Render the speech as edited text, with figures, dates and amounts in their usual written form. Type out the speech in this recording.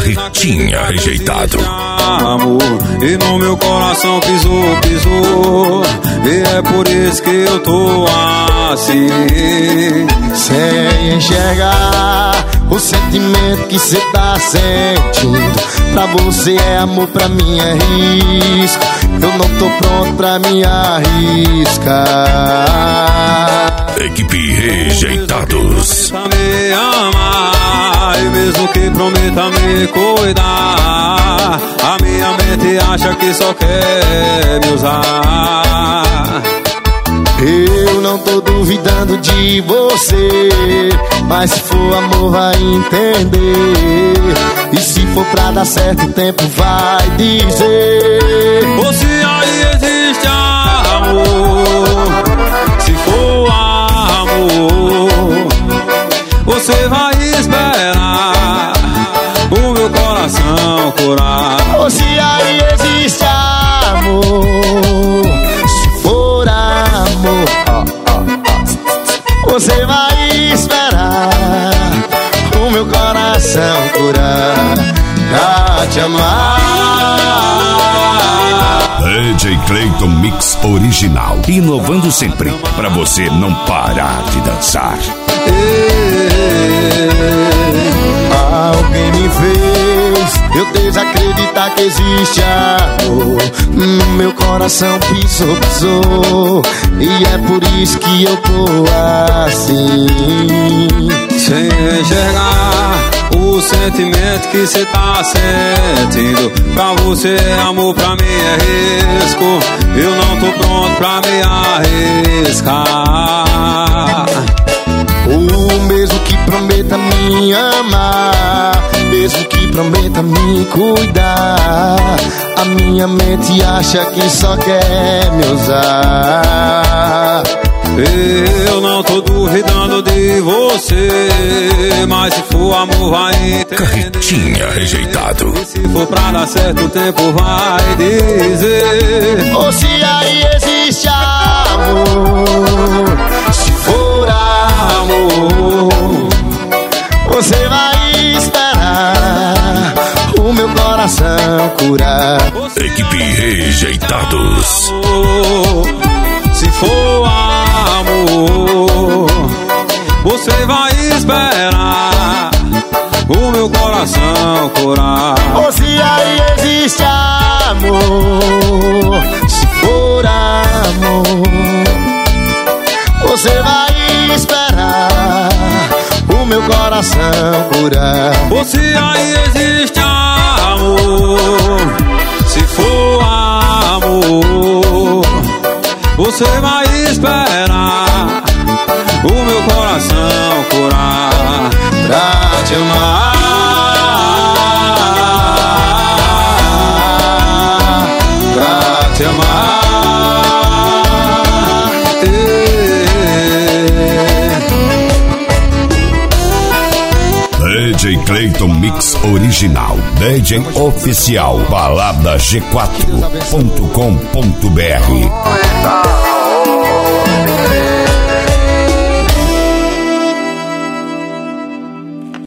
Carretinha Rejeitado. E no meu coração pisou. E é por isso que eu tô assim, sem enxergar o sentimento que cê tá sentindo. Pra você é amor, pra mim é risco. Eu não tô pronto pra me arriscar. Equipe Rejeitados. Me amar, e mesmo que prometa me cuidar, a minha mente acha que só quer me usar. Eu não tô duvidando de você, mas se for amor vai entender. E se for pra dar certo o tempo vai dizer. Ou se aí existe amor, se for amor, você vai esperar o meu coração curar. Ou se aí existe amor, se for amor, você vai esperar o meu coração curar pra te amar. DJ Clayton Mix Original, inovando sempre pra você não parar de dançar. Alguém me fez eu desacreditar que existe amor. No meu coração pisou. E é por isso que eu tô assim, sem enxergar o sentimento que cê tá sentindo. Pra você é amor, pra mim é risco. Eu não tô pronto pra me arriscar. O mesmo que prometa me amar, mesmo que prometa me cuidar, a minha mente acha que só quer me usar. Eu não tô duvidando de você, mas se for amor vai entender. Carretinha Rejeitado. E se for pra dar certo o tempo vai dizer. Ou se aí existe amor, se for amor, você vai esperar o meu coração curar. Equipe Rejeitados. Se for amor, você vai esperar o meu coração curar. Ou se aí existe amor, se for amor, você vai esperar o meu coração curar. Ou se aí existe amor, se for amor, você vai esperar o meu coração curar pra te amar, pra te amar. DJ Clayton Mix Original, DJ Oficial, baladaG4.com.br.